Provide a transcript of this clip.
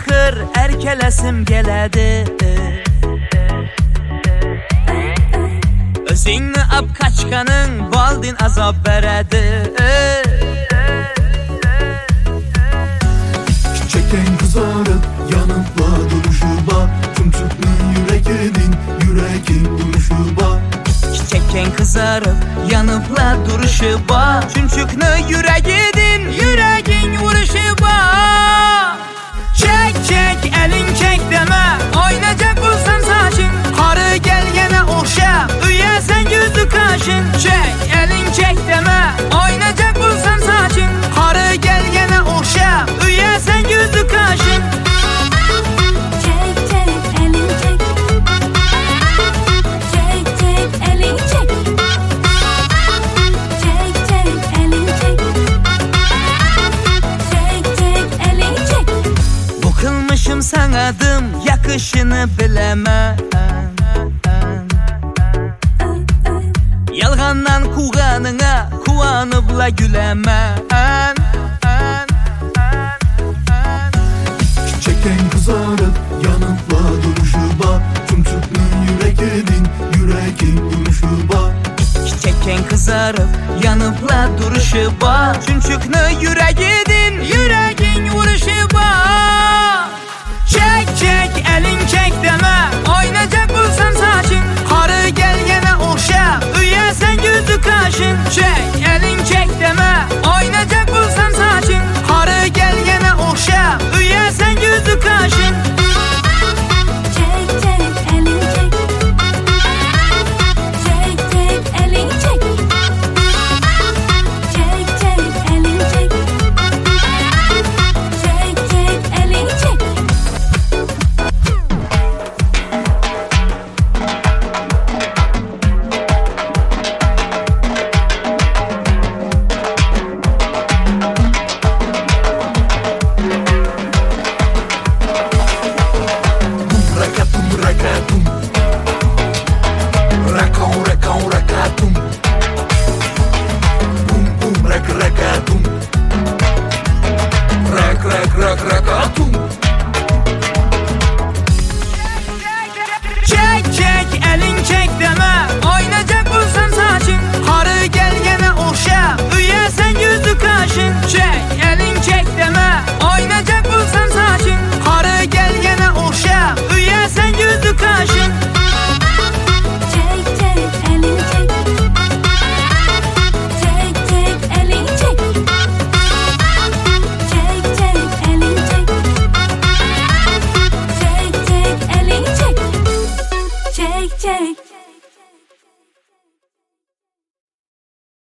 axır erkələsim gələdi. Özünü apkaçkanın valdin azab verədi. Çiçekten kızarıp yanıpla duruşuba, tüm Türk'ün yüreğin duruşuba. Çiçekken kızarıp yanıpla duruşuba, çünçüknü yüreğin vuruşuba. Çek çek elin çek deme, oynayacak bulsan saçın, harı gel gene okşa, üyesen yüzlü kaşın. Çek elin çek deme, oynayacak bulsan saçın, harı gel gene okşa, üyesen yüzlü kaşın. Bıkılmışım sanadım, yakışını bilemem. Yalğandan kuğanına kuanıbla gülemem. Çiçekten kızarıp yanıpla duruşuba, tüm Türk'ün yüreğin duruşuba. Çiçekken kızarıp yanıpla duruşuba, çünçüknü yüreğin